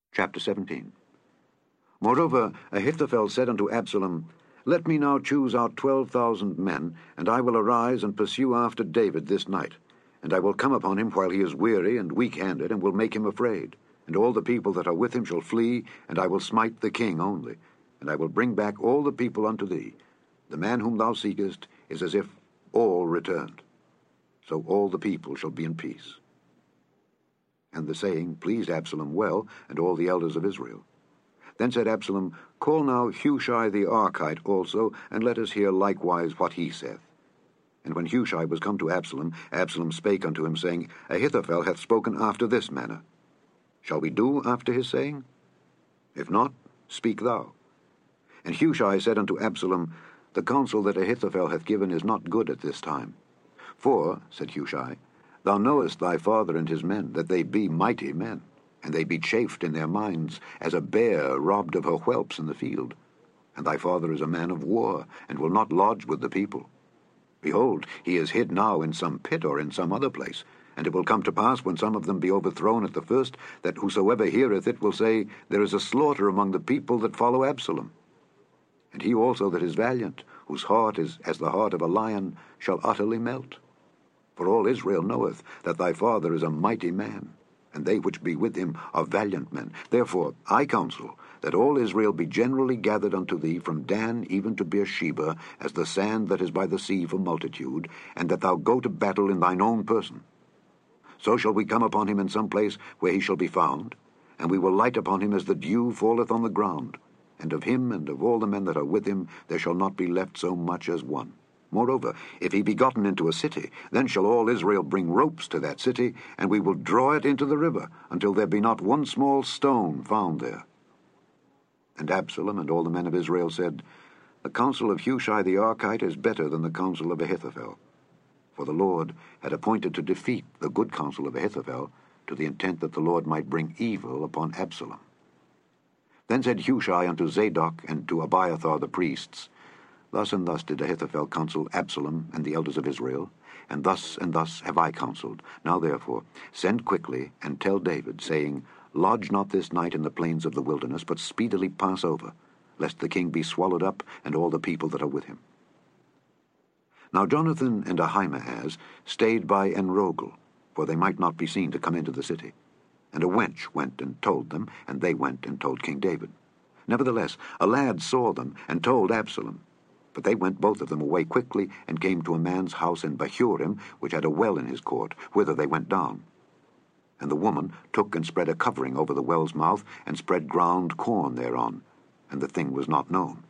Chapter 17. Moreover, Ahithophel said unto Absalom, Let me now choose out 12,000 men, and I will arise and pursue after David this night. And I will come upon him while he is weary and weak-handed, and will make him afraid. And all the people that are with him shall flee, and I will smite the king only. And I will bring back all the people unto thee. The man whom thou seekest is as if all returned. So all the people shall be in peace. And the saying pleased Absalom well, and all the elders of Israel. Then said Absalom, Call now Hushai the Archite also, and let us hear likewise what he saith. And when Hushai was come to Absalom, Absalom spake unto him, saying, Ahithophel hath spoken after this manner. Shall we do after his saying? If not, speak thou. And Hushai said unto Absalom, The counsel that Ahithophel hath given is not good at this time. For, said Hushai, Thou knowest thy father and his men, that they be mighty men, and they be chafed in their minds, as a bear robbed of her whelps in the field. And thy father is a man of war, and will not lodge with the people. Behold, he is hid now in some pit or in some other place, and it will come to pass, when some of them be overthrown at the first, that whosoever heareth it will say, There is a slaughter among the people that follow Absalom. And he also that is valiant, whose heart is as the heart of a lion, shall utterly melt. For all Israel knoweth that thy father is a mighty man, and they which be with him are valiant men. Therefore I counsel that all Israel be generally gathered unto thee from Dan even to Beersheba, as the sand that is by the sea for multitude, and that thou go to battle in thine own person. So shall we come upon him in some place where he shall be found, and we will light upon him as the dew falleth on the ground, and of him and of all the men that are with him there shall not be left so much as one. Moreover, if he be gotten into a city, then shall all Israel bring ropes to that city, and we will draw it into the river, until there be not one small stone found there. And Absalom and all the men of Israel said, The counsel of Hushai the Archite is better than the counsel of Ahithophel. For the Lord had appointed to defeat the good counsel of Ahithophel, to the intent that the Lord might bring evil upon Absalom. Then said Hushai unto Zadok and to Abiathar the priests, Thus and thus did Ahithophel counsel Absalom and the elders of Israel, and thus have I counselled. Now therefore send quickly, and tell David, saying, Lodge not this night in the plains of the wilderness, but speedily pass over, lest the king be swallowed up, and all the people that are with him. Now Jonathan and Ahimaaz stayed by Enrogel, for they might not be seen to come into the city. And a wench went and told them, and they went and told King David. Nevertheless a lad saw them, and told Absalom. But they went both of them away quickly, and came to a man's house in Bahurim, which had a well in his court, whither they went down. And the woman took and spread a covering over the well's mouth, and spread ground corn thereon, and the thing was not known.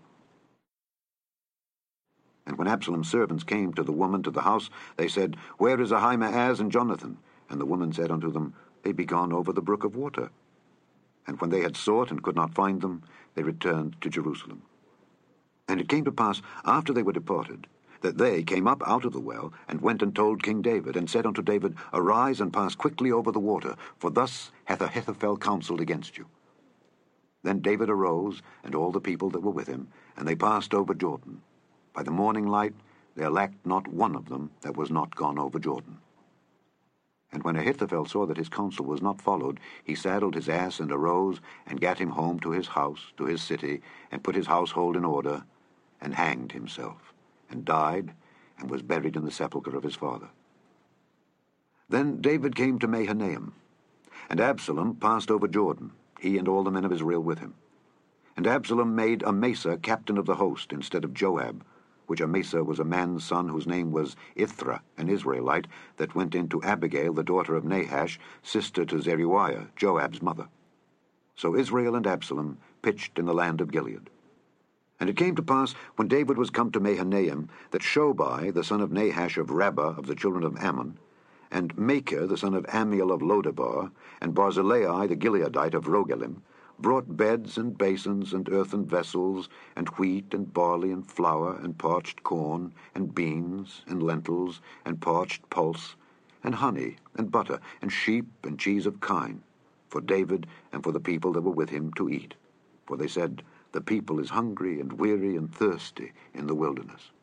And when Absalom's servants came to the woman to the house, they said, Where is Ahimaaz and Jonathan? And the woman said unto them, They be gone over the brook of water. And when they had sought and could not find them, they returned to Jerusalem. And it came to pass, after they were departed, that they came up out of the well, and went and told King David, and said unto David, Arise and pass quickly over the water, for thus hath Ahithophel counselled against you. Then David arose, and all the people that were with him, and they passed over Jordan. By the morning light there lacked not one of them that was not gone over Jordan. And when Ahithophel saw that his counsel was not followed, he saddled his ass and arose, and gat him home to his house, to his city, and put his household in order, and hanged himself, and died, and was buried in the sepulchre of his father. Then David came to Mahanaim, and Absalom passed over Jordan, he and all the men of Israel with him. And Absalom made Amasa captain of the host instead of Joab, which Amasa was a man's son whose name was Ithra, an Israelite, that went in to Abigail, the daughter of Nahash, sister to Zeruiah, Joab's mother. So Israel and Absalom pitched in the land of Gilead. And it came to pass, when David was come to Mahanaim, that Shobai, the son of Nahash of Rabbah of the children of Ammon, and Machir, the son of Ammiel of Lodebar, and Barzillai, the Gileadite of Rogelim, brought beds and basins and earthen vessels, and wheat and barley and flour, and parched corn, and beans, and lentils, and parched pulse, and honey, and butter, and sheep, and cheese of kine, for David and for the people that were with him to eat. For they said, The people is hungry and weary and thirsty in the wilderness.